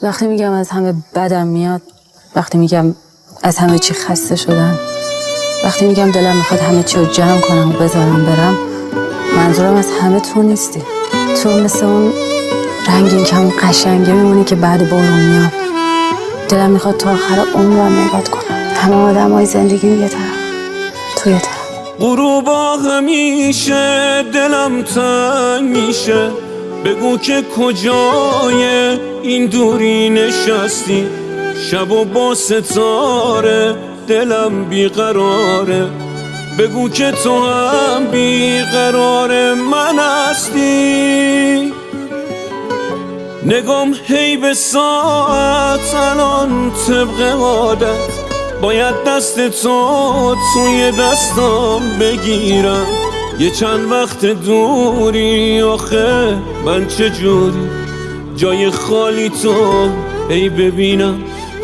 وقتی میگم از همه بدم میاد، وقتی میگم از همه چی خسته شدم، وقتی میگم دلم میخواد همه چی رو جمع کنم و بذارم برم، منظورم از همه تو نیستی. تو مثل اون رنگین کم قشنگه میمونی که بعد بارون میاد. دلم میخواد تا آخر عمرم نگات کنم. همه آدمای زندگی یه طرف، تو یه طرف. غروبا همیشه دلم تنگ میشه، بگو که کجای این دوری نشستی. شب و با ستاره دلم بیقراره، بگو که تو هم بیقرار من هستی. نگام هی به ساعت الان طبق عادت، باید دست تو توی دستم بگیرم. یه چند وقت دوری آخه من چجوری جای خالی تو ای ببینم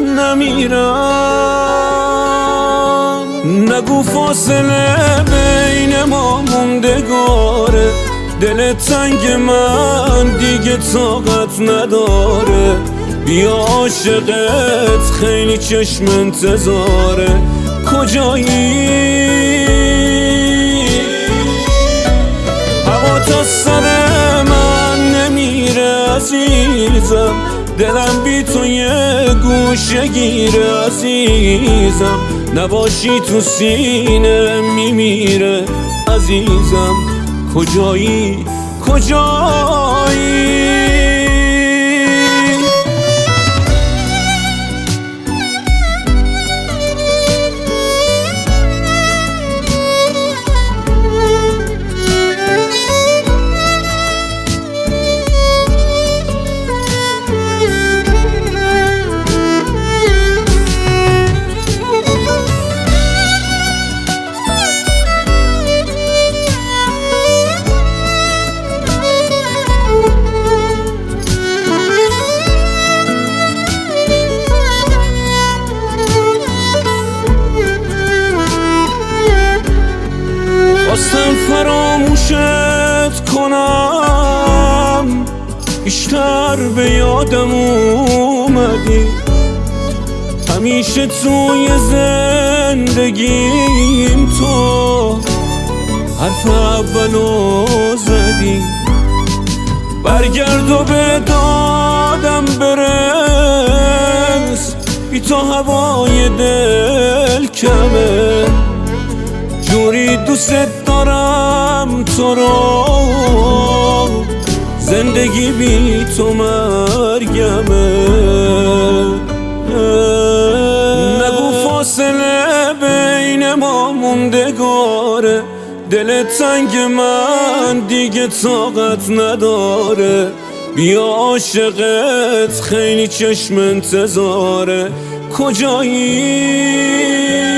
نمیرم. نگو فاصله بین ما موندگاره، دل تنگ من دیگه طاقت نداره. بیا عاشقت خیلی چشم انتظاره، کجایی؟ هوا تا سر من نمیره عزیزم، دلم بی تو یه گوشه گیره عزیزم. نباشی تو سینه میمیره عزیزم، کجایی؟ کجایی؟ خواستم فراموشت کنم، بیشتر به یادم اومدی. همیشه توی زندگیم تو حرف اولو زدی. برگرد و به دادم برس، بی تو هوای دل کمه. جوری دوست دارم تو رو، زندگی بی تو مرگمه. نگو فاصله بین ما موندگاره، دل تنگ من دیگه طاقت نداره. بیا عاشقت خیلی چشم انتظاره، کجایی؟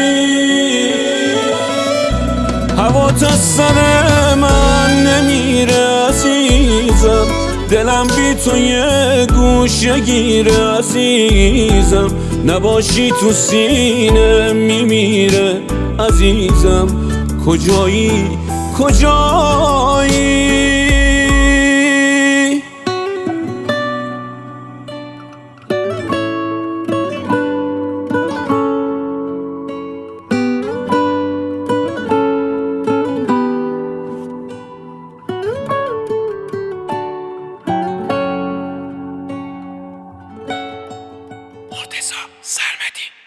هوا تا سر من نمیره عزیزم، دلم بی تو یه گوشه گیره عزیزم. نباشی تو سینه میمیره عزیزم، کجایی؟ کجایی؟ مرتضی سرمدی